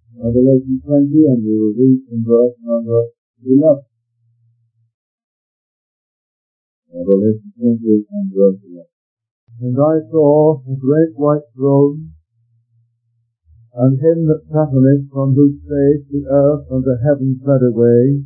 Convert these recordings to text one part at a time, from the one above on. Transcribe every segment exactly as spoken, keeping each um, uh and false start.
Revelation twenty, and we will read from verse number eleven. Revelation twenty and verse eleven. And I saw a great white throne, and him that sat on it, from whose face the earth and the heaven fled away,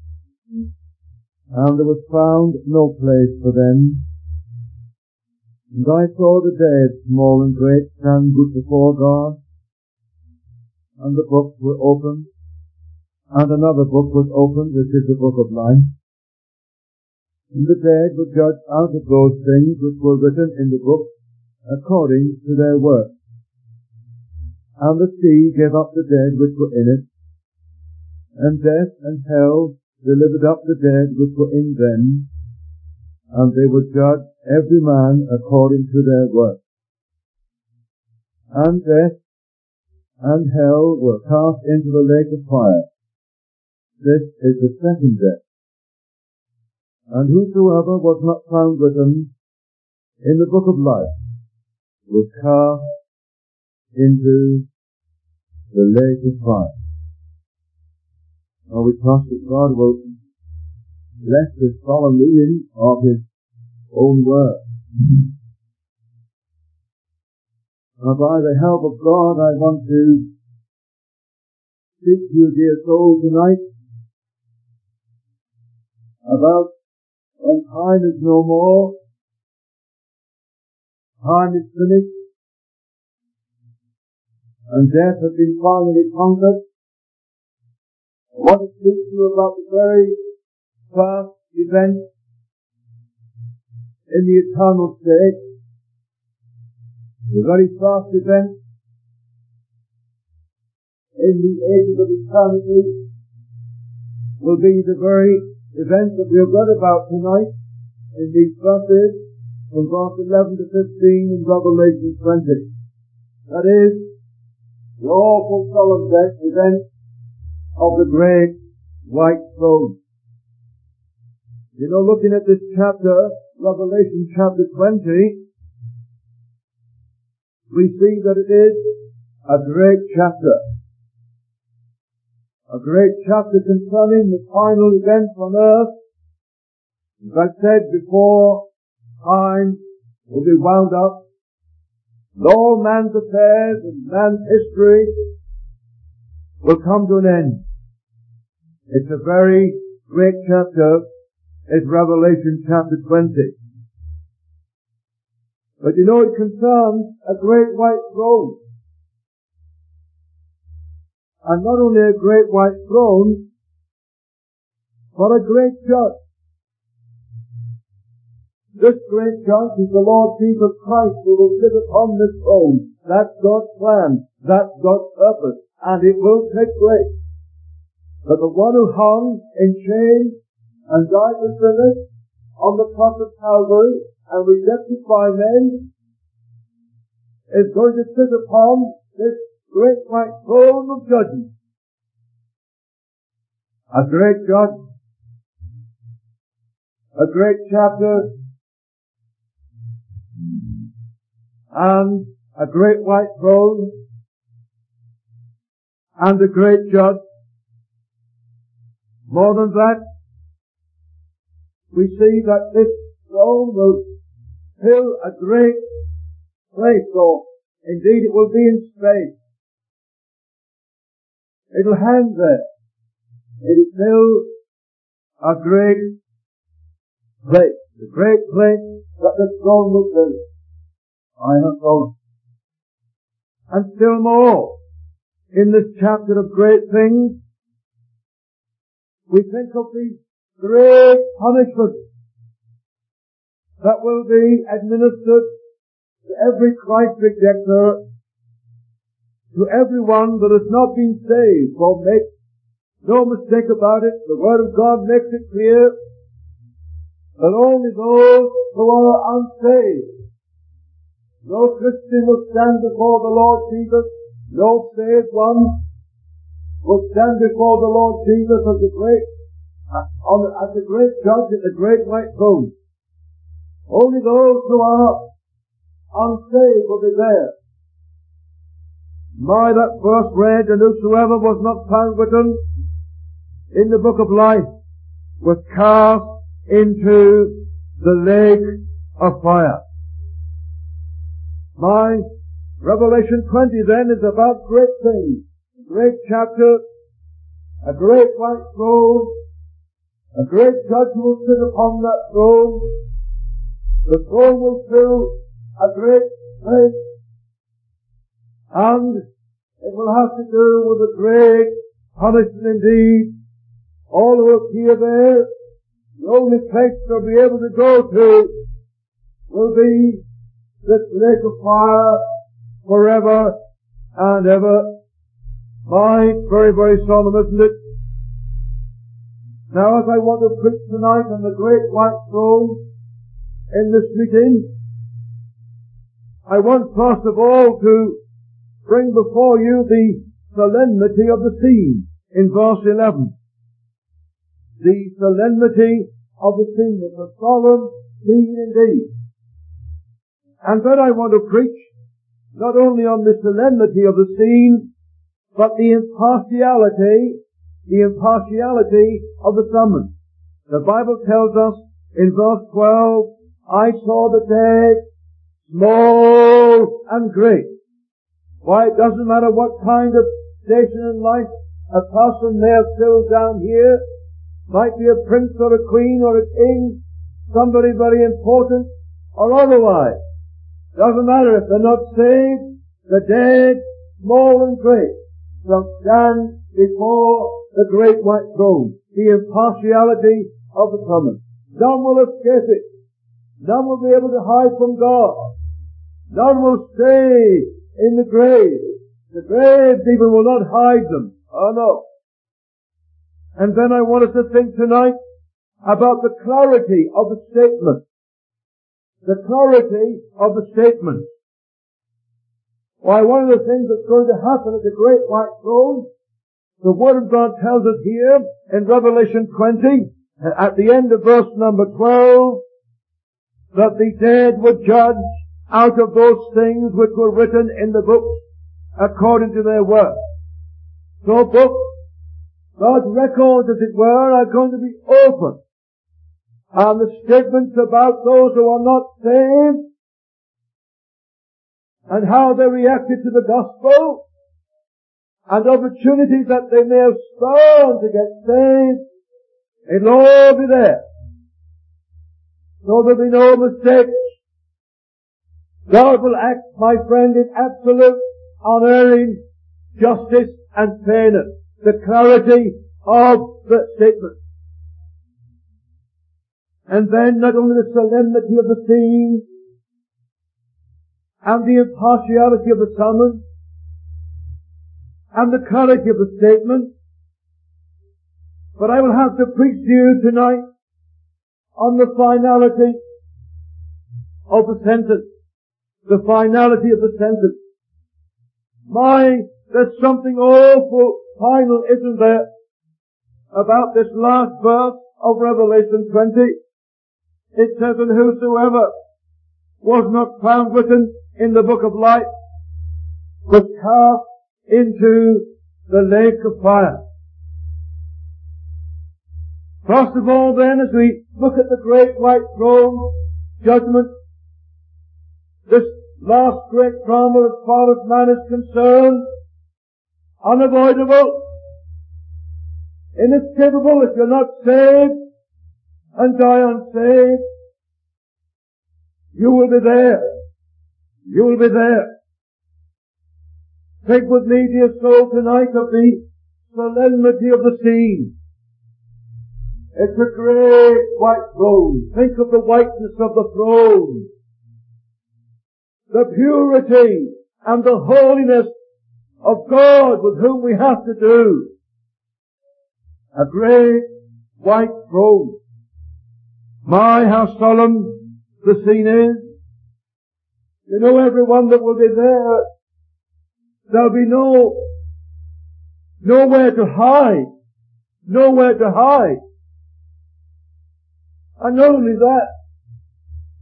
and there was found no place for them. And I saw the dead, small and great, stand before God, and the books were opened, and another book was opened, which is the book of life. And the dead were judged out of those things which were written in the book, according to their works. And the sea gave up the dead which were in it, and death and hell delivered up the dead which were in them, and they were judged every man according to their works. And death and hell were cast into the lake of fire. This is the second death. And whosoever was not found written in the book of life was cast into the lake of fire. Now we trust that God will bless this solemn reading of His own word. Now by the help of God, I want to speak to you, dear soul, tonight about when time is no more, time is finished, and death has been finally conquered. I want to speak to you about the very first event in the eternal state. The very first event in the ages of eternity will be the very event that we have read about tonight in these verses from verse eleven to fifteen in Revelation twenty. That is, the awful solemn event of the great white throne. You know, looking at this chapter, Revelation chapter twenty, we see that it is a great chapter. A great chapter concerning the final events on earth. As I said before, time will be wound up. And all man's affairs and man's history will come to an end. It's a very great chapter. It's Revelation chapter twenty. But you know, it concerns a great white throne. And not only a great white throne, but a great judge. This great judge is the Lord Jesus Christ, who will sit upon this throne. That's God's plan. That's God's purpose. And it will take place. But the one who hung in chains and died for sinners on the cross of Calvary and rejected by men is going to sit upon this great white throne of judgment. A great judge, a great chapter, and a great white throne, and a great judge. More than that, we see that this throne will fill a great place, or indeed it will be in space. It'll hang there. It'll fill a great place. The great place that the throne will fill. I have known. And still more, in this chapter of great things, we think of the great punishment that will be administered to every Christ rejecter, to everyone that has not been saved. For make no mistake about it, the Word of God makes it clear that only those who are unsaved, no Christian will stand before the Lord Jesus, no saved one will stand before the Lord Jesus as the great, on the, as the great judge at the great white throne. Only those who are unsaved will be there. My, that verse read, and whosoever was not found written in the book of life was cast into the lake of fire. My, Revelation twenty then is about great things. A great chapter, a great white throne, a great judge will sit upon that throne. The throne will fill a great place, and it will have to do with a great punishment indeed. All who appear there, the only place they'll be able to go to will be this lake of fire forever and ever. My, very, very solemn, isn't it? Now, as I want to preach tonight on the great white throne in this meeting, I want first of all to bring before you the solemnity of the scene in verse eleven. The solemnity of the scene. It's a solemn scene indeed. And then I want to preach not only on the solemnity of the scene, but the impartiality, the impartiality of the summons. The Bible tells us in verse twelve, I saw the dead, small and great. Why, it doesn't matter what kind of station in life a person may have filled down here. Might be a prince or a queen or a king, somebody very important, or otherwise. Doesn't matter if they're not saved, the dead, small and great, shall stand before the great white throne. The impartiality of the summons. None will escape it. None will be able to hide from God. None will stay in the grave. The graves even will not hide them. Oh no. And then I want us to think tonight about the clarity of the statement. The clarity of the statement. Why, one of the things that's going to happen at the great white throne, the Word of God tells us here in Revelation twenty, at the end of verse number twelve, that the dead were judged out of those things which were written in the books according to their works. So books, God's records, as it were, are going to be open. And the statements about those who are not saved and how they reacted to the gospel and opportunities that they may have found to get saved, it'll all be there. So there'll be no mistakes. God will act, my friend, in absolute, unerring justice and fairness. The clarity of the statement. And then not only the solemnity of the scene and the impartiality of the summons and the clarity of the statement, but I will have to preach to you tonight on the finality of the sentence. The finality of the sentence. My, there's something awful final, isn't there, about this last verse of Revelation twenty. It says, and whosoever was not found written in the book of life was cast into the lake of fire. First of all then, as we look at the great white throne judgment, this last great drama as far as man is concerned, unavoidable, inescapable if you're not saved and die unsaved. You will be there. You will be there. Think with me, dear soul, tonight of the solemnity of the scene. It's a great white throne. Think of the whiteness of the throne. The purity and the holiness of God with whom we have to do. A great white throne. My, how solemn the scene is. You know, everyone that will be there, there'll be no, nowhere to hide. Nowhere to hide. And not only that,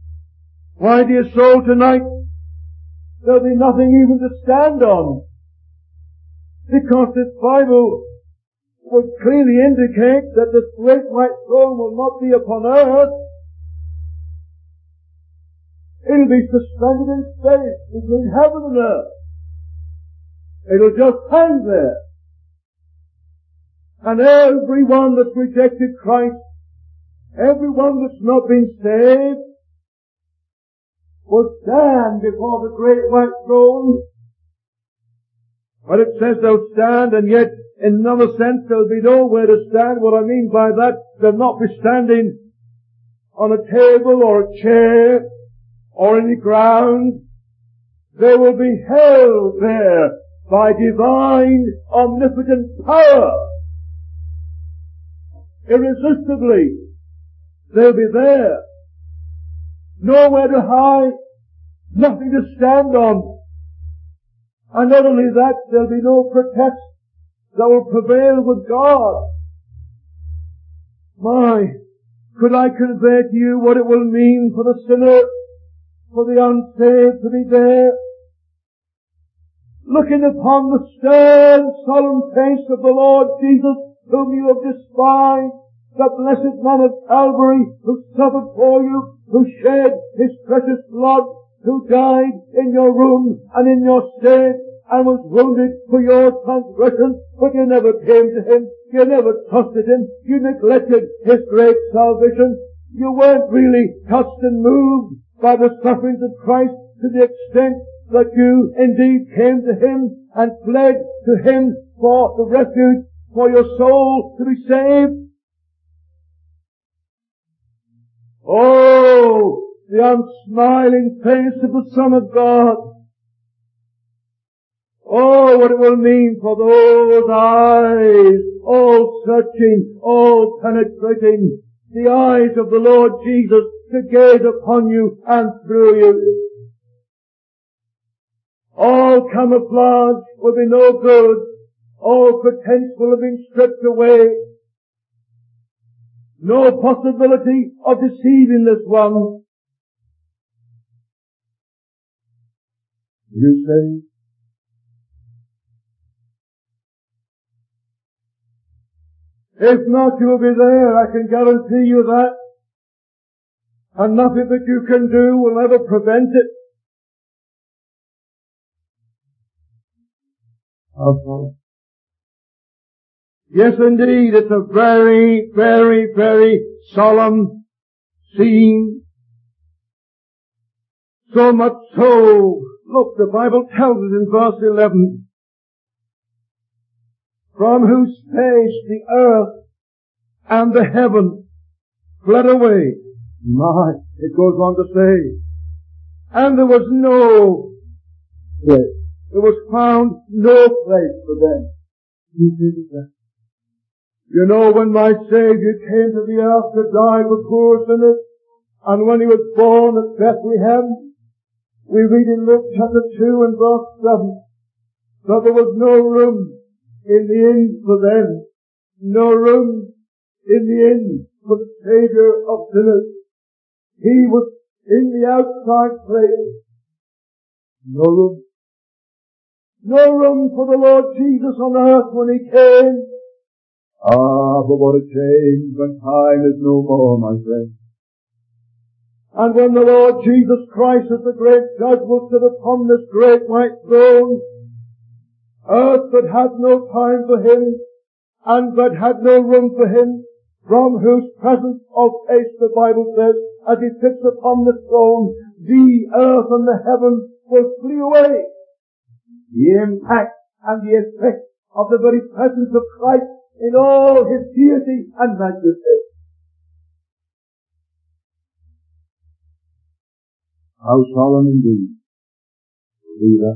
why, dear soul, tonight, there'll be nothing even to stand on Because this Bible would clearly indicate that this great white throne will not be upon earth. It'll be suspended in space between heaven and earth. It'll just hang there. And everyone that's rejected Christ, everyone that's not been saved, will stand before the great white throne. But it says they'll stand, and yet in another sense there'll be nowhere to stand. What I mean by that, they'll not be standing on a table or a chair or any ground. They will be held there by divine, omnipotent power. Irresistibly, they'll be there. Nowhere to hide, nothing to stand on. And not only that, there'll be no protest that will prevail with God. My, could I convey to you what it will mean for the sinner, for the unsaved to be there, looking upon the stern, solemn face of the Lord Jesus, whom you have despised, the blessed man of Calvary, who suffered for you, who shed His precious blood, who died in your room and in your stead, and was wounded for your transgression, but you never came to Him, you never trusted Him, you neglected His great salvation, you weren't really touched and moved by the sufferings of Christ to the extent that you indeed came to Him and fled to Him for the refuge, for your soul to be saved. Oh, the unsmiling face of the Son of God. Oh, what it will mean for those eyes, all searching, all penetrating, the eyes of the Lord Jesus to gaze upon you and through you. All camouflage will be no good. All pretense will have been stripped away. No possibility of deceiving this one. You say, if not, you will be there. I can guarantee you that. And nothing that you can do will ever prevent it. Okay. Yes, indeed, it's a very, very, very solemn scene. So much so, look, the Bible tells us in verse eleven, from whose face the earth and the heaven fled away. My, it goes on to say, and there was no place. There was found no place for them. You know, when my Savior came to the earth to die for poor sinners, and when He was born at Bethlehem, we read in Luke chapter two and verse seven, that there was no room in the inn for them, no room in the inn for the Savior of sinners. He was in the outside place. No room. No room for the Lord Jesus on earth when He came. Ah, but what a change when time is no more, my friend. And when the Lord Jesus Christ as the great judge will sit upon this great white throne, earth that had no time for Him, and that had no room for Him, from whose presence of face the Bible says, as He sits upon the throne, the earth and the heavens will flee away. The impact and the effect of the very presence of Christ in all His deity and majesty. How solemn indeed. Believer.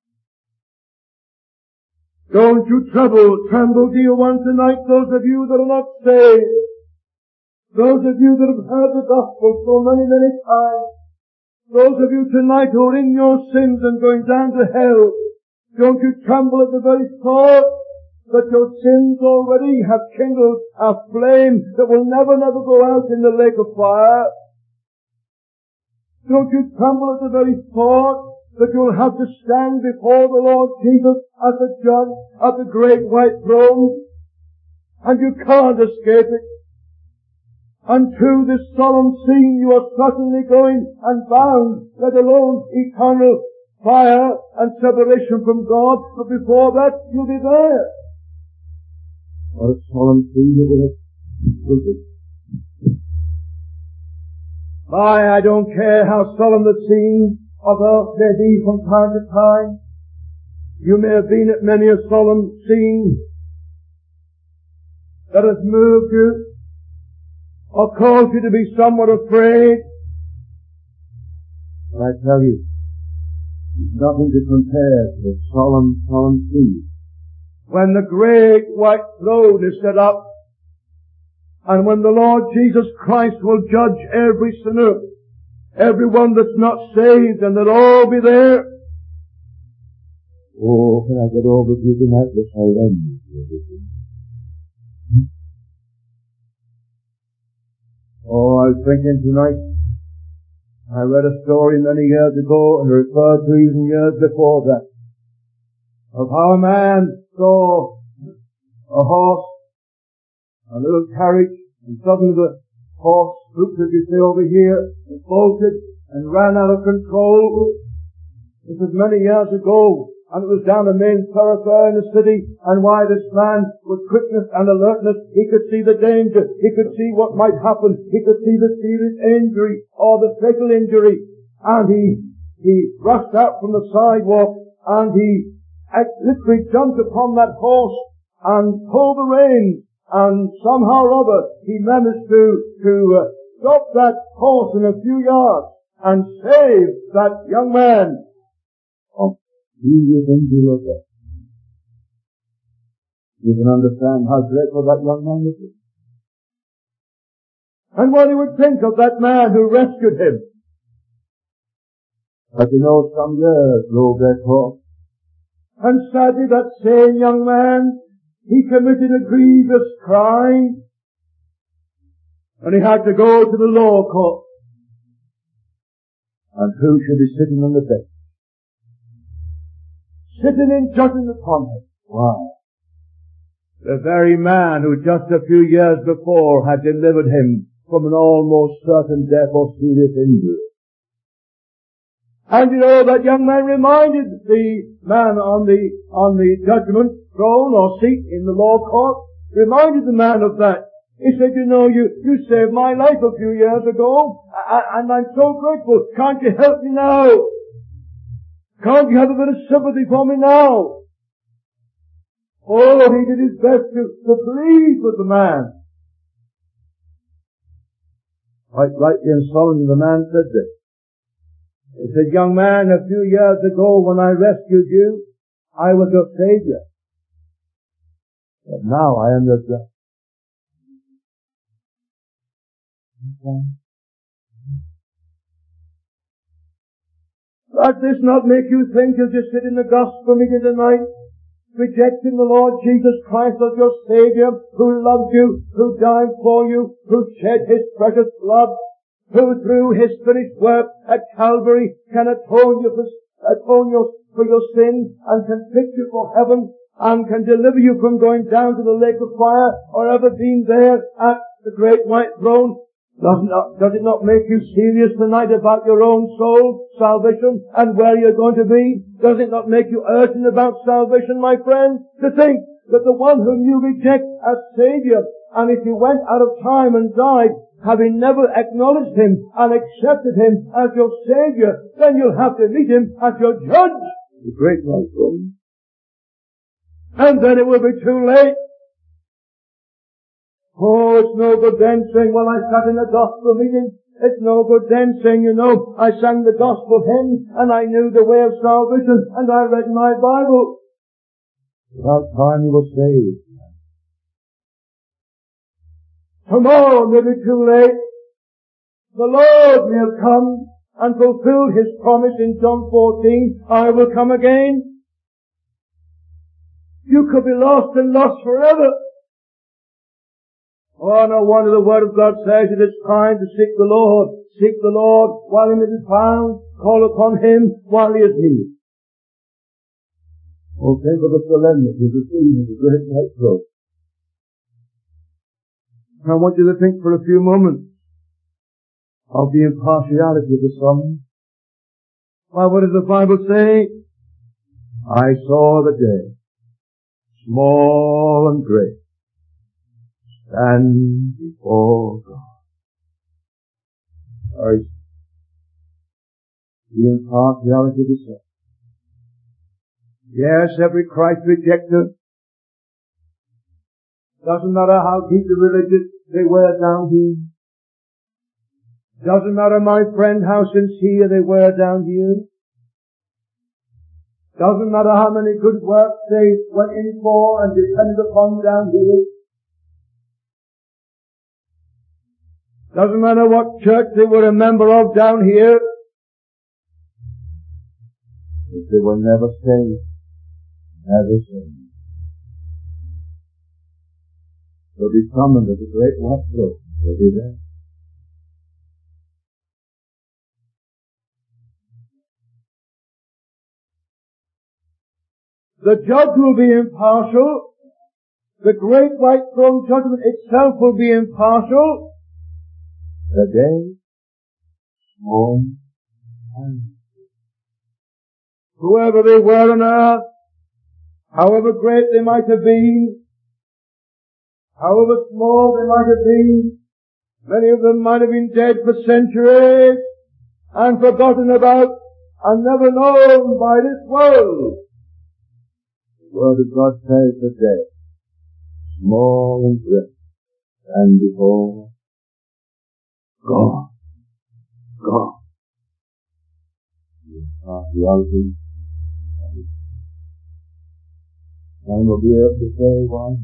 Don't you trouble, tremble, dear one, tonight, those of you that are not saved. Those of you that have heard the gospel so many, many times. Those of you tonight who are in your sins and going down to hell. Don't you tremble at the very thought that your sins already have kindled a flame that will never, never go out in the lake of fire? Don't you tremble at the very thought that you'll have to stand before the Lord Jesus as a judge at the great white throne, and you can't escape it. And to this solemn scene you are certainly going and bound, let alone eternal fire and separation from God, but before that you'll be there. What a solemn scene it will be. Why, I don't care how solemn the scene of earth may be from time to time. You may have been at many a solemn scene that has moved you or caused you to be somewhat afraid. But I tell you, there's nothing to compare to the solemn, solemn scene when the great white throne is set up, and when the Lord Jesus Christ will judge every sinner, everyone that's not saved, and they'll all be there. Oh, can I get over to you tonight? Yes, I am. Oh, I was thinking tonight, I read a story many years ago, and referred to even years before that, of how a man saw a horse, a little carriage, and suddenly the horse swooped, as you see over here, and bolted, and ran out of control. This was many years ago, and it was down the main thoroughfare in the city, and why this man, with quickness and alertness, he could see the danger, he could see what might happen, he could see the serious injury, or the fatal injury, and he, he rushed out from the sidewalk, and he literally jumped upon that horse, and pulled the reins, and somehow or other, he managed to, to uh, stop that horse in a few yards, and save that young man. Oh, serious injury of death. You can understand how grateful that young man was. And what he would think of that man who rescued him. But you know, some years rode that horse. And sadly, that same young man, he committed a grievous crime. And he had to go to the law court. And who should be sitting on the bench? Sitting in judgment upon him. Why? The very man who just a few years before had delivered him from an almost certain death or serious injury. And you know, that young man reminded the man on the, on the judgment throne or seat in the law court, reminded the man of that. He said, you know, you, you saved my life a few years ago, and I'm so grateful. Can't you help me now? Can't you have a bit of sympathy for me now? Oh, he did his best to, to plead with the man. Quite rightly and solemnly the man said this. He said, young man, a few years ago when I rescued you, I was your savior. But now I am your judge. Does this not make you think as you sit in the gospel meeting tonight, rejecting the Lord Jesus Christ as your Savior, who loved you, who died for you, who shed His precious blood, who through His finished work at Calvary can atone you for, atone you for your sin, and can fix you for heaven, and can deliver you from going down to the lake of fire, or ever being there at the great white throne? Does it not, does it not make you serious tonight about your own soul, salvation, and where you're going to be? Does it not make you urgent about salvation, my friend? To think that the one whom you reject as Savior, and if you went out of time and died, having never acknowledged Him and accepted Him as your Savior, then you'll have to meet Him as your judge. The great white throne. And then it will be too late. Oh, it's no good then saying, well, I sat in a gospel meeting. It's no good then saying, you know, I sang the gospel hymn and I knew the way of salvation and I read my Bible. Without time you will saved. Tomorrow may be too late. The Lord may have come and fulfilled His promise in John fourteen, I will come again. You could be lost and lost forever. Oh, no wonder the Word of God says it is time to seek the Lord. Seek the Lord while He may be found. Call upon Him while He is near. Oh, think of the solemnity of the scene of the great white throne. I want you to think for a few moments of the impartiality of the Son. Why, what does the Bible say? I saw the dead, small and great, stand before God. Or the impartiality of the Son. Yes, every Christ rejecter. Doesn't matter how deep the religious they were down here. Doesn't matter, my friend, how sincere they were down here. Doesn't matter how many good works they went in for and depended upon down here. Doesn't matter what church they were a member of down here. If they were never saved, never saved. They'll be summoned at the great white throne. They'll be there. The judge will be impartial. The great white throne judgment itself will be impartial. The day, small, and whoever they were on earth, however great they might have been, however small they might have been, many of them might have been dead for centuries and forgotten about and never known by this world. The Word of God says the dead, small and great, stand before God. God. The impartiality. And will be able to say why.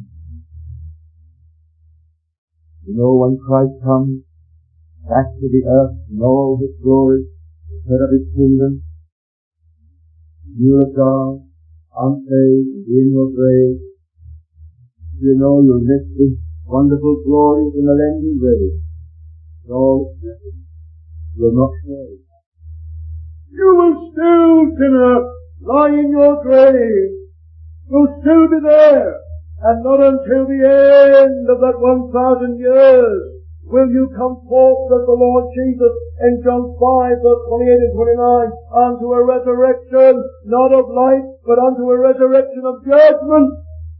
You know, when Christ comes back to the earth in all His glory, to set up His kingdom, you of God, unsaved, in your grave, you know you'll miss this wonderful glory of the millennial grave. So, you're not saved. You will still, sinner, lie in your grave. You'll still be there. And not until the end of that one thousand years will you come forth as the Lord Jesus in John five, verse twenty-eight and twenty-nine, unto a resurrection, not of life, but unto a resurrection of judgment.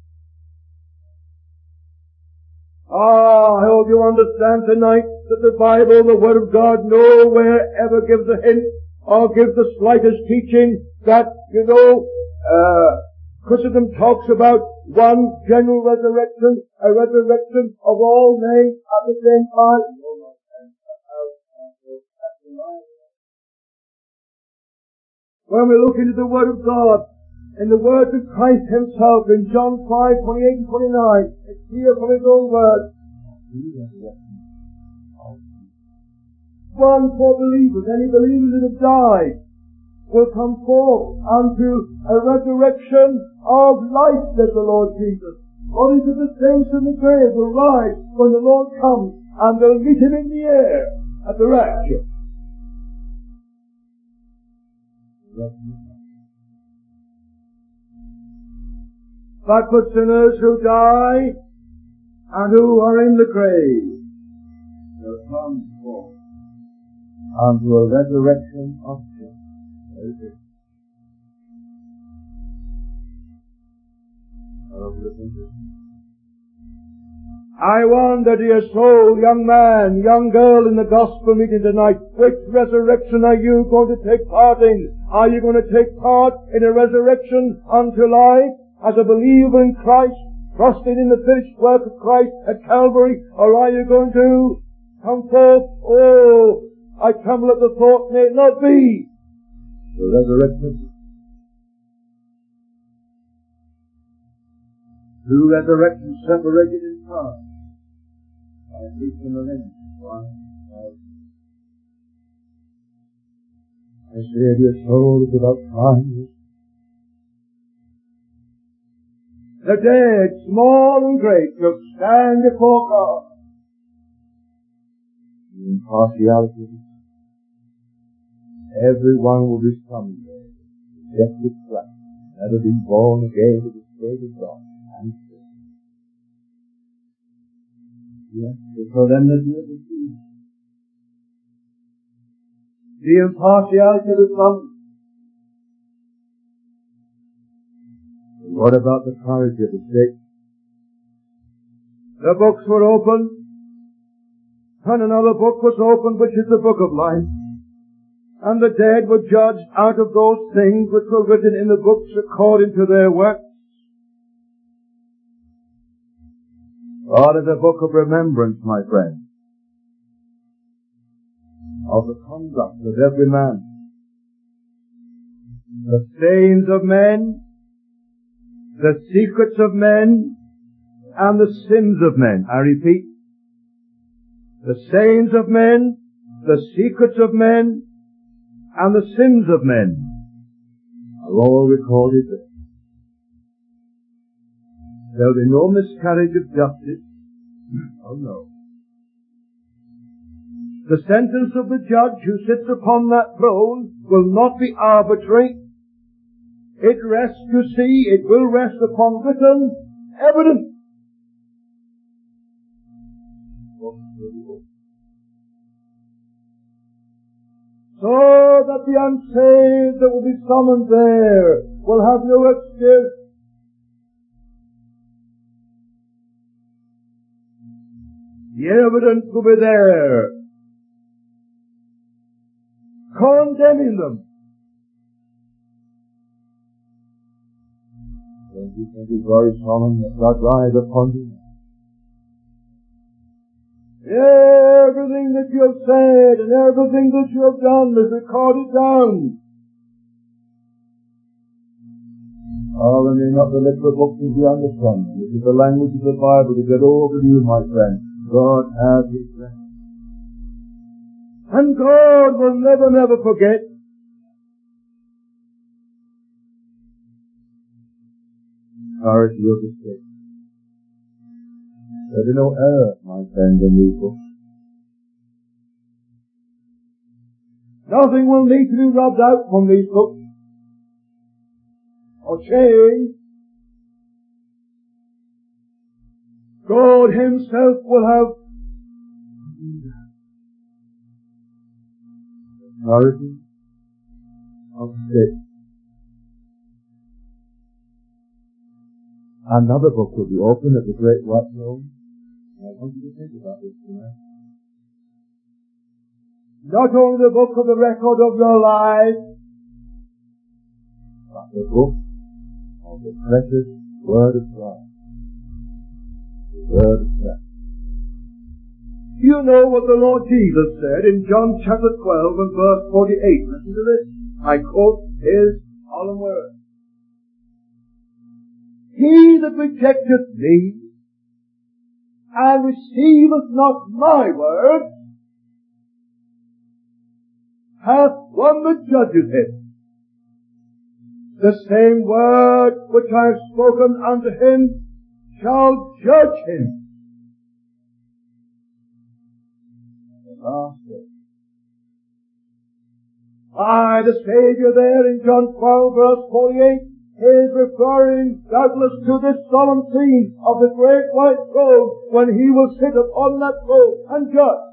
Ah, I hope you understand tonight that the Bible, the Word of God, nowhere ever gives a hint or gives the slightest teaching that, you know, uh, Christendom talks about one general resurrection, a resurrection of all men at the same time. When we look into the Word of God, in the words of Christ Himself in John five, twenty-eight and twenty-nine, it's clear from His own words. One for believers, any believers that have died, will come forth unto a resurrection of life, says the Lord Jesus. Bodies of the saints in the grave will rise when the Lord comes, and they'll meet Him in the air at the rapture. But for sinners who die and who are in the grave, they'll come forth unto a resurrection of joy. I wonder, dear soul, young man, young girl in the gospel meeting tonight, which resurrection are you going to take part in? Are you going to take part in a resurrection unto life as a believer in Christ, trusting in the finished work of Christ at Calvary? Or are you going to come forth, oh, I tremble at the thought, may it not be the resurrection? Two resurrections separated in time. At least in the length of one thousand. I say, dear soul, without kindness, the dead, small and great, shall stand before God. the impartiality of His Son. Everyone will be summoned there, rejected Christ, never been born again to the Spirit of God, and sin. Yes, the solemnity of the sea. The impartiality of the Son. What about the courage of the sick? The books were opened, and another book was opened, which is the book of life. And the dead were judged out of those things which were written in the books according to their works. God is a book of remembrance, my friend, of the conduct of every man. The sayings of men, the secrets of men, and the sins of men. I repeat, the sayings of men, the secrets of men, and the sins of men are all recorded there. There will be no miscarriage of justice. Oh no. The sentence of the judge who sits upon that throne will not be arbitrary. It rests, you see, it will rest upon written evidence. So that the unsaved that will be summoned there will have no excuse. The evidence will be there, condemning them. Don't you think it's very solemn that God lies upon you? Everything that you have said and everything that you have done is recorded down. Oh, and may not the little book of the understanding. This is the language of the Bible to get over you, my friend. God has His rest. And God will never, never forget. Clarity of the Scripture. There be no error, my friend, in these books. Nothing will need to be rubbed out from these books, or changed. God Himself will have clarity of state. Another book will be opened at the great white throne. I want you to think about this tonight. Not only the book of the record of your life, but the book of the precious Word of God. The Word of God. You know what the Lord Jesus said in John chapter twelve and verse forty-eight. Listen to this. I quote His solemn word. He that rejecteth me and receiveth not my word hath one that judgeth him. The same word which I have spoken unto him shall judge him. The last day. Why, the Saviour there in John twelve verse forty-eight is referring doubtless to this solemn scene of the great white throne when He will sit upon that throne and judge.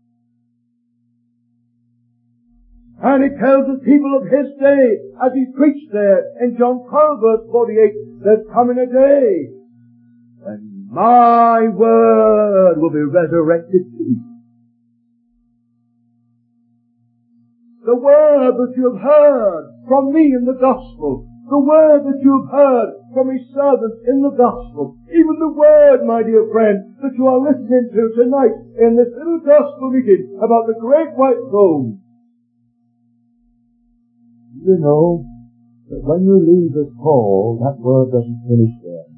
And He tells the people of His day, as He preached there in John twelve verse forty-eight, there's coming a day when my word will be resurrected to you. The word that you have heard from me in the gospel, the word that you have heard from His servants in the gospel, even the word, my dear friend, that you are listening to tonight in this little gospel meeting about the great white throne. You know that when you leave this hall, that word doesn't finish there.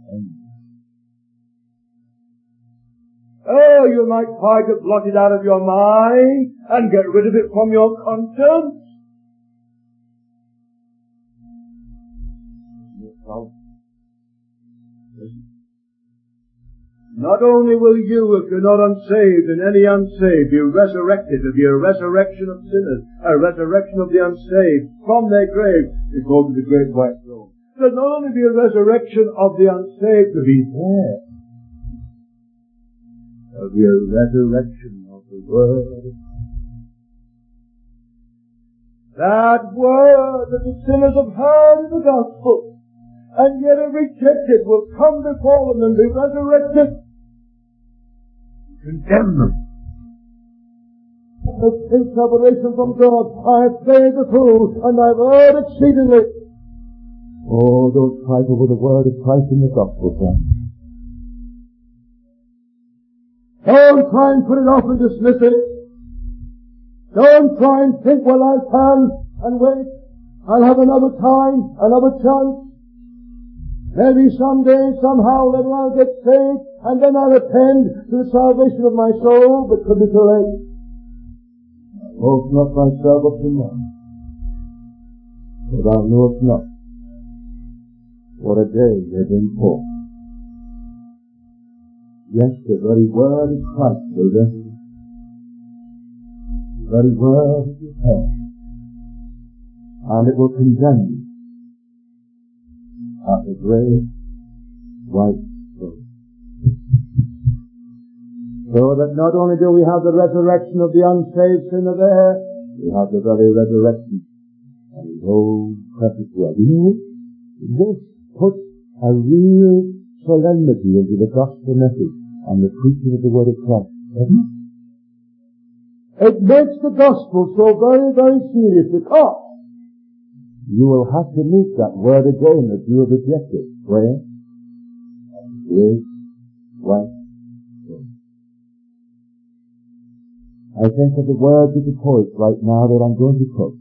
Oh, you might try to blot it out of your mind and get rid of it from your conscience. Not only will you, if you're not unsaved, and any unsaved, be resurrected, there'll be a resurrection of sinners, a resurrection of the unsaved from their graves before the great white throne. There'll not only be a resurrection of the unsaved to be there, there'll be a resurrection of the Word. That Word that the sinners have heard in the gospel, and yet have rejected, will come before them and be resurrected. Condemn them. The great separation from God. I've played the fool, and I've erred exceedingly. Oh, don't fight over the word of Christ in the gospel, friend. Don't try and put it off and dismiss it. Don't try and think, well, I can, and wait. I'll have another time, another chance. Maybe someday, somehow, then I'll get saved, and then I'll attend to the salvation of my soul, but could be too late. I hope not myself up to now, but thou knowest not what a day they've been for. Yes, the very word of Christ will rescue. The very word of His head, and it will condemn you at the great white throne. So that not only do we have the resurrection of the unsaved sinner there, we have the very resurrection of His own precious word. You know, this puts a real solemnity into the gospel message and the preaching of the word of Christ, doesn't it? It makes the gospel so very, very serious, because you will have to meet that word again that you have rejected. Where? Great white throne. I think of the words of the poet right now that I'm going to quote.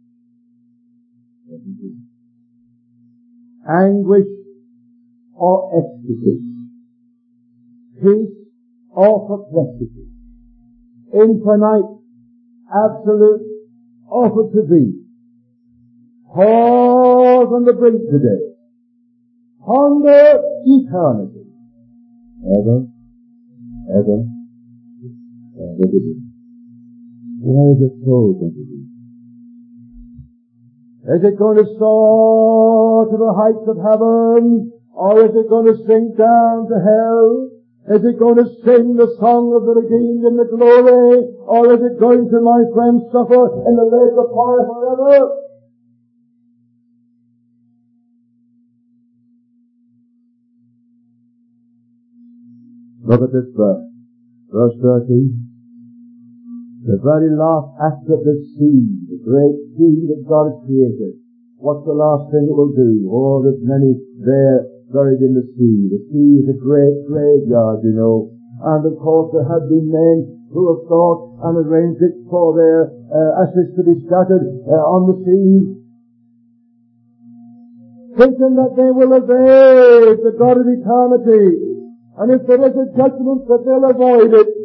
Anguish or ecstasy, peace or perplexity, infinite, absolute, offered to thee. Pause on the brink today. Ponder eternity. Ever, ever, ever to be. Where is the soul going to be? Is it going to soar to the heights of heaven, or is it going to sink down to hell? Is it going to sing the song of the redeemed in the glory, or is it going to, my friends, suffer in the lake of fire forever? Look at this verse. Verse thirteen. The very last act of this sea, the great sea that God has created. What's the last thing it will do? Oh, there's many there buried in the sea. The sea is a great graveyard, you know. And of course there have been men who have thought and arranged it for their uh, ashes to be scattered uh, on the sea, thinking that they will evade the God of eternity. And if there is a judgment, that they'll avoid it.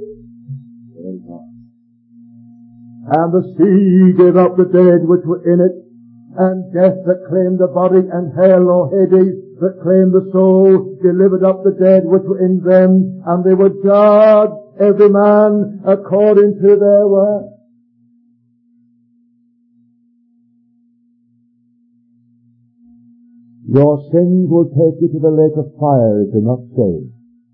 And the sea gave up the dead which were in it, and death that claimed the body, and hell or Hades that claimed the soul, delivered up the dead which were in them, and they were judged, every man according to their work. Your sins will take you to the lake of fire if you're not saved.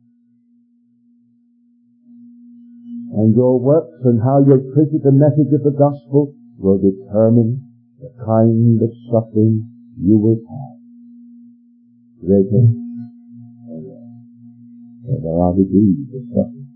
And your works and how you've treated the message of the gospel will determine the kind of suffering you will have. Greater or less. For there are degrees of suffering.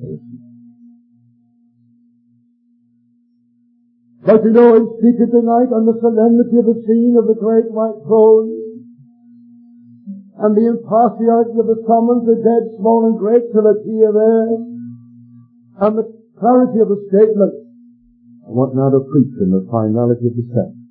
But you know, I'm speaking tonight on the solemnity of the scene of the great white throne, and the impartiality of the summons, the dead, small and great, till it's here there. And the clarity of the statement. I want now to preach in the finality of the sentence.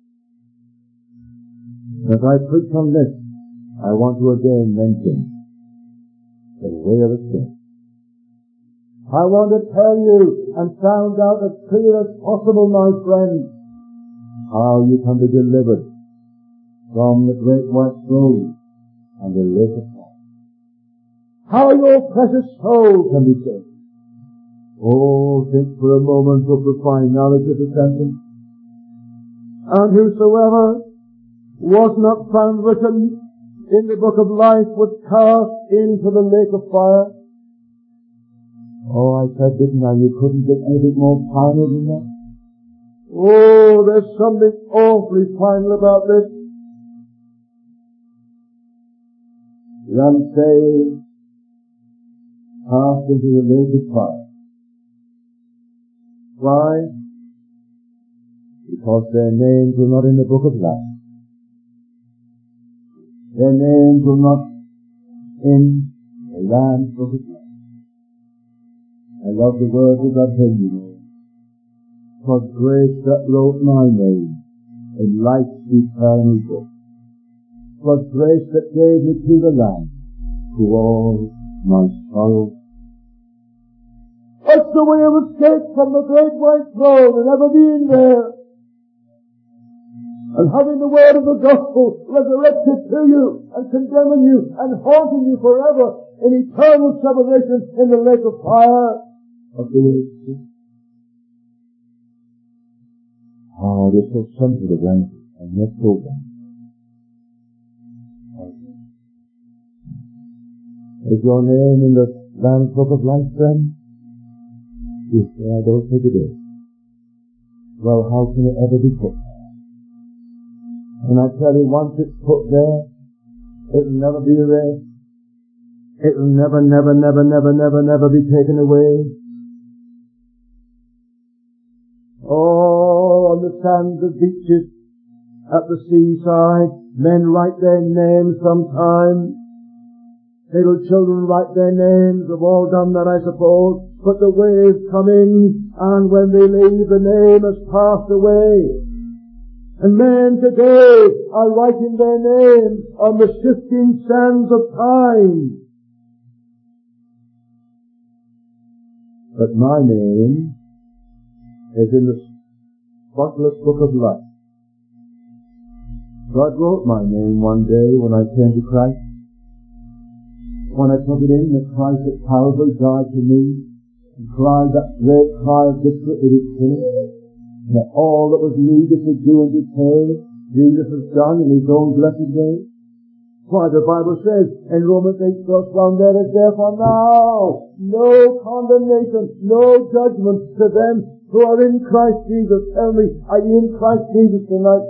As I preach on this, I want to again mention the way of escape. I want to tell you and sound out as clear as possible, my friends, how you can be delivered from the great white throne and the lake of fire. how your precious soul can be saved. Oh, think for a moment of the finality of the sentence. And whosoever was not found written in the book of life was cast into the lake of fire. Oh, I said, didn't I? You couldn't get anything more final than that. Oh, there's something awfully final about this. The unsaved cast into the lake of fire. Why? Because their names were not in the book of life. Their names were not in the Lamb's book of life. I love the words of that hymn, you know. 'Twas grace that wrote my name in life's eternal book. 'Twas grace that gave me to the Lamb, to all my sorrow. That's the way of escape from the great white throne and ever being there. And having the word of the gospel resurrected to you and condemning you and haunting you forever in eternal separation in the lake of fire of the way. Oh, it is so simple to them and yet so bad. Is your name in the Lamb's book of life, friend? Yes, I don't think it is. Well, how can it ever be put there? And I tell you, once it's put there, it will never be erased. It will never, never, never, never, never, never be taken away. Oh, on the sands of beaches, at the seaside, men write their names sometimes. Little children write their names. Have all done that, I suppose. But the waves come in, and when they leave, the name has passed away. And men today are writing their names on the shifting sands of time. But my name is in the spotless book of life. God wrote my name one day when I came to Christ. When I took it in that Christ at Calvary died for me and cried that great cry of victory, it is finished. That all that was needed to do and to pay, Jesus has done in His own blessed way. Why, the Bible says in Romans eight verse one, there is therefore now no condemnation, no judgment to them who are in Christ Jesus. Tell me, are you in Christ Jesus tonight?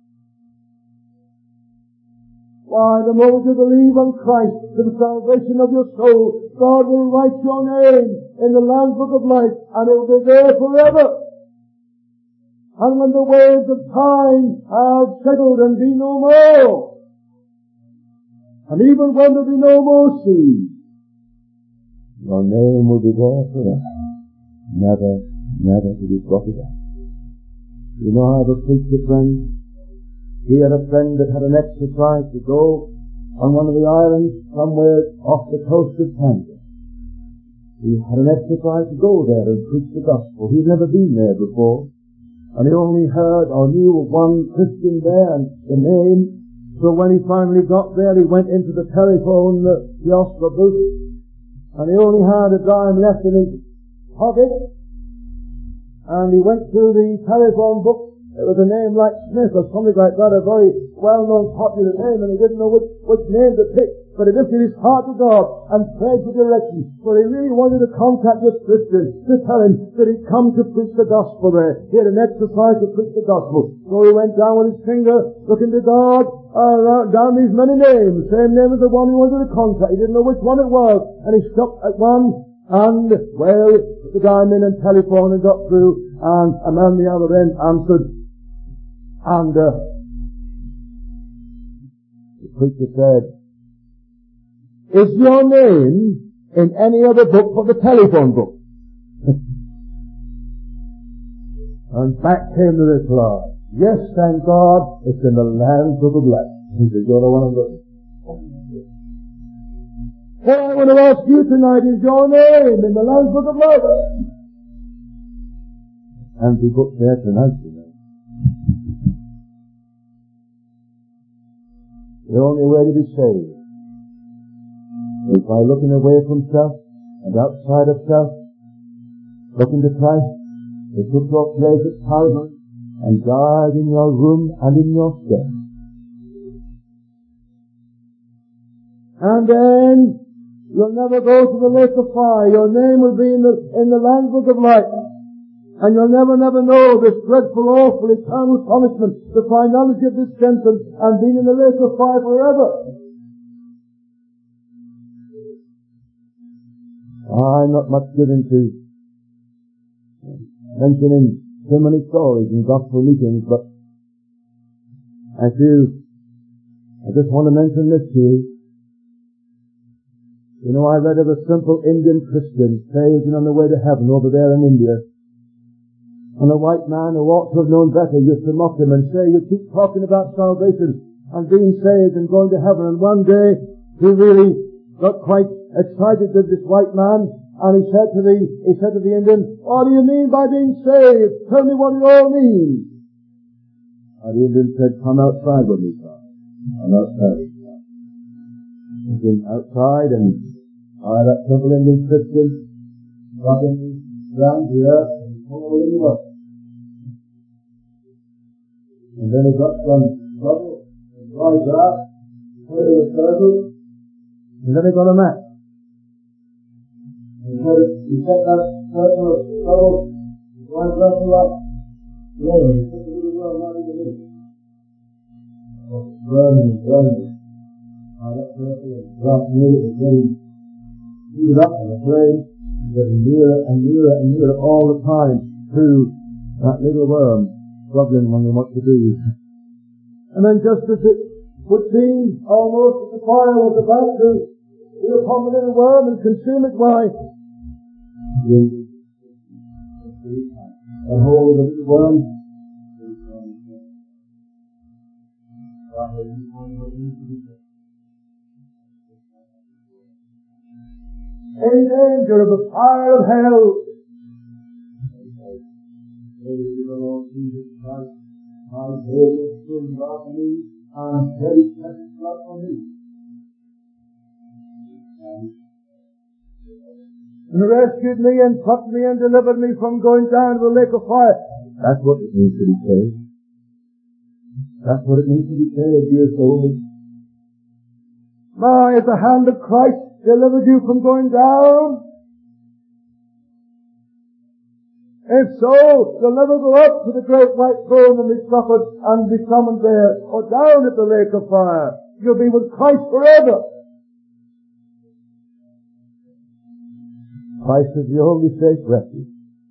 Why, the moment you believe on Christ for the salvation of your soul, God will write your name in the Lamb's book of life, and it will be there forever. And when the waves of time have settled and be no more, and even when there be no more sea, your name will be there forever. Never, never to be blotted out. You know, I have a preacher friend. He had a friend that had an exercise to go on one of the islands somewhere off the coast of Canada. He had an exercise to go there and preach the gospel. He'd never been there before. And he only heard or knew of one Christian there and the name. So when he finally got there, he went into the telephone uh, kiosk or booth, and he only had a dime left in his pocket. And he went through the telephone book. It was a name like Smith or something like that, a very well-known popular name, and he didn't know which, which name to pick. But he lifted his heart to God and prayed for direction, for he really wanted to contact this Christian to tell him that he'd come to preach the gospel there. He had an exercise to preach the gospel. So he went down with his finger, looking to God, uh, down these many names, same name as the one he wanted to contact. He didn't know which one it was, and he stopped at one, and, well, put the dime in and telephoned and got through, and a man on the other end answered. And uh, the preacher said, is your name in any other book but the telephone book? And back came the reply, yes, thank God, it's in the Lamb's book of life. He said, you're the one of them. Well, I want to ask you tonight, is your name in the Lamb's book of life? And the book there tonight, you know. The only way to be saved is by looking away from self and outside of self, looking to Christ, who took your place at Calvary and died in your room and in your stead. And then you'll never go to the lake of fire. Your name will be in the in the Lamb's Book of Life. And you'll never, never know this dreadful, awful, eternal punishment, the finality of this sentence, and being in the lake of fire forever. I'm not much given to mentioning so many stories in gospel meetings, but I feel I just want to mention this to you. You know, I read of a simple Indian Christian saved and on the way to heaven over there in India. And a white man who ought to have known better used to mock him and say, you keep talking about salvation and being saved and going to heaven. And one day he really got quite excited with this white man, and he said to the he said to the Indian, what do you mean by being saved? Tell me what it all means. And the Indian said, come outside with me, sir. I'm outside. He came outside, and I, that simple Indian Christian, walking round the earth and falling up. And then he got some trouble, and dry grass, put in a circle, and then he got a mat. And so he set that circle of trouble, dry grass and light, together, and he put the little worm right in the middle. Oh, burning and burning. Now that circle of grass near it was getting heated up in the flame, and getting nearer and nearer and nearer all the time to that little worm, struggling among what to do. And then just as it would seem almost that the fire was about to be upon the little worm and consume it, why, and hold the little worm, in danger of the fire of hell. Praise the Lord Jesus Christ, my Savior, sin brought me, and very precious blood for me. And rescued me and plucked me and delivered me from going down to the lake of fire. That's what it means to be saved. That's what it means to be saved, dear soul. My, has the hand of Christ delivered you from going down? If so, you'll never go up to the great white throne and be suffered and be summoned there, or down at the lake of fire. You'll be with Christ forever. Christ is the only safe refuge.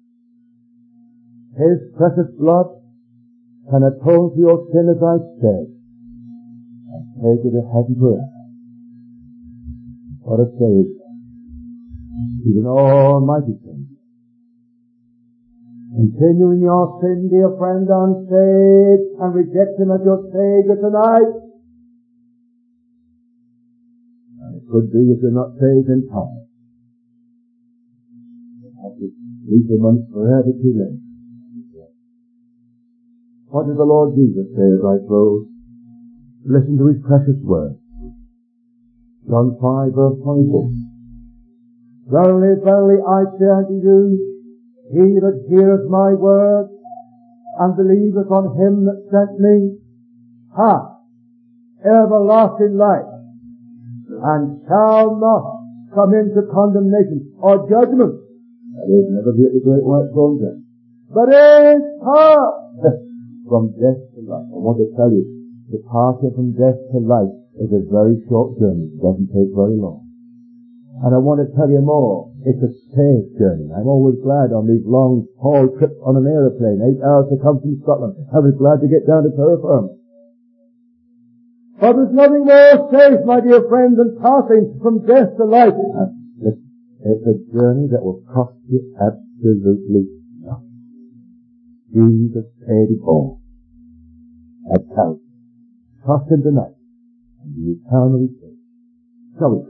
His precious blood can atone for your sin, as I said, and take you to heaven forever. What a Savior. He's an almighty Savior. Continue in your sin, dear friend, unsaved, and reject Him as your Savior tonight. And it could be if you're not saved in time. You have to leave the month forever too late. What did the Lord Jesus say as I close? Listen to His precious words. John five verse twenty-six. Verily, verily, I say unto you, he that heareth my word and believeth on Him that sent me hath everlasting life, and shall not come into condemnation or judgment. That is, never be at the great white throne then. But is passed from death to life. I want to tell you, the passing from death to life is a very short journey. It doesn't take very long. And I want to tell you more. It's a safe journey. I'm always glad on these long haul trips on an aeroplane, eight hours to come from Scotland. I was glad to get down to terra firma. But there's nothing more safe, my dear friend, than passing from death to life. And it's a journey that will cost you absolutely nothing. Jesus paid it all at Calvary. Cost Him tonight, and be eternally saved. Shall we pray?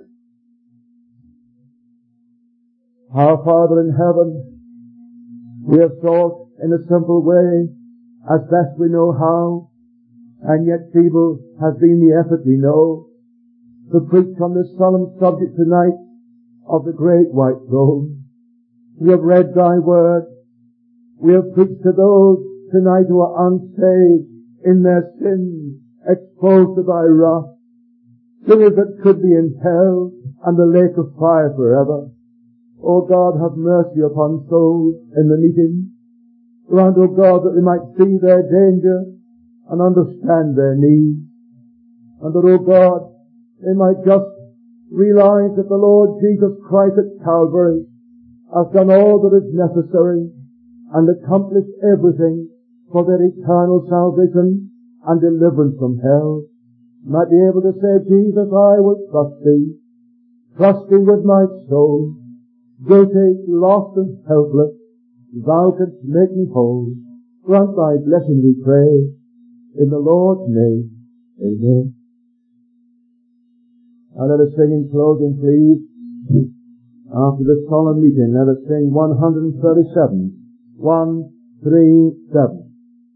Our Father in heaven, we have sought in a simple way, as best we know how, and yet feeble has been the effort we know, to preach on this solemn subject tonight of the great white throne. We have read thy word. We have preached to those tonight who are unsaved in their sins, exposed to thy wrath, sinners that could be in hell and the lake of fire forever. O God, have mercy upon souls in the meeting. Grant, O God, that they might see their danger and understand their need. And that, O God, they might just realize that the Lord Jesus Christ at Calvary has done all that is necessary and accomplished everything for their eternal salvation and deliverance from hell. Might be able to say, Jesus, I will trust thee, trust thee with my soul, guilty, lost and helpless, thou canst make me whole. Grant thy blessing, we pray, in the Lord's name. Amen. Now let us sing in closing, please. After this solemn meeting, let us sing one thirty-seven. one, three, seven.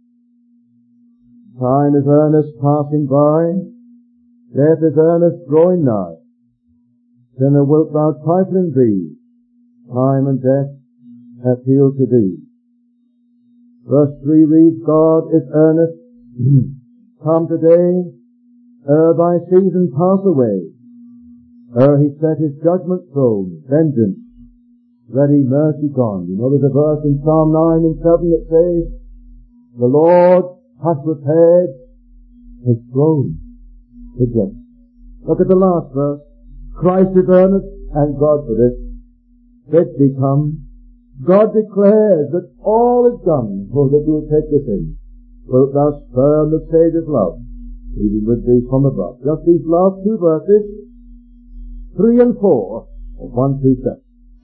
Time is earnest passing by, death is earnest drawing nigh. Sinner, wilt thou trifling be? Time and death appeal to thee. Verse three reads, God is earnest, come today, ere thy season pass away, ere he set his judgment throne, vengeance, ready mercy gone. You know there's a verse in Psalm nine and seven that says, the Lord hath prepared his throne to judge. Look at the last verse. Christ is earnest, and God for this. It become. God declares that all is done for that you will take this in. Wilt thou spurn the Saviour's love, even with thee from above. Just these last two verses, three and four of one, two, seven.